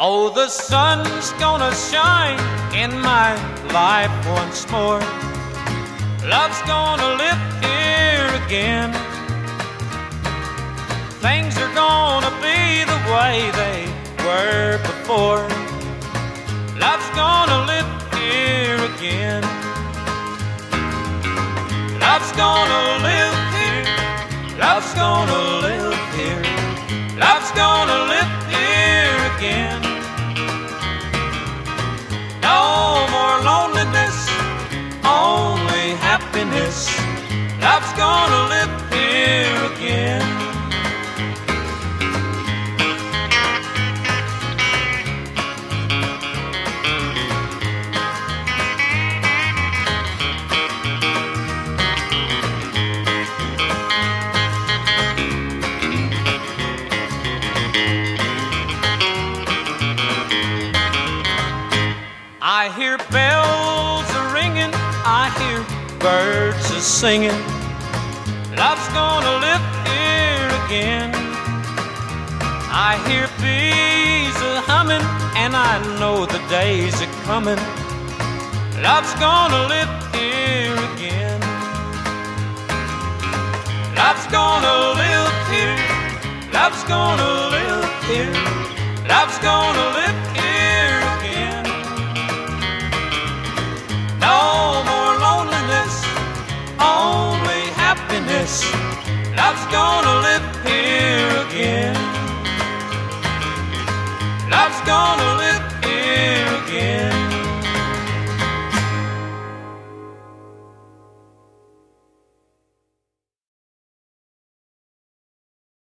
Oh, the sun's gonna shine in my life once more. Love's gonna live here again. Things are gonna be the way they were before. Love's gonna live here again. Love's gonna live here. Love's gonna live here. Love's gonna live here again. No more loneliness, only happiness. Love's gonna live here again. I hear bells a-ringing, I hear birds a-singing. Love's gonna live here again. I hear bees a-humming, and I know the days are coming. Love's gonna live here again. Love's gonna live here. Love's gonna live here. Love's gonna live here again. No more loneliness, only happiness. Love's gonna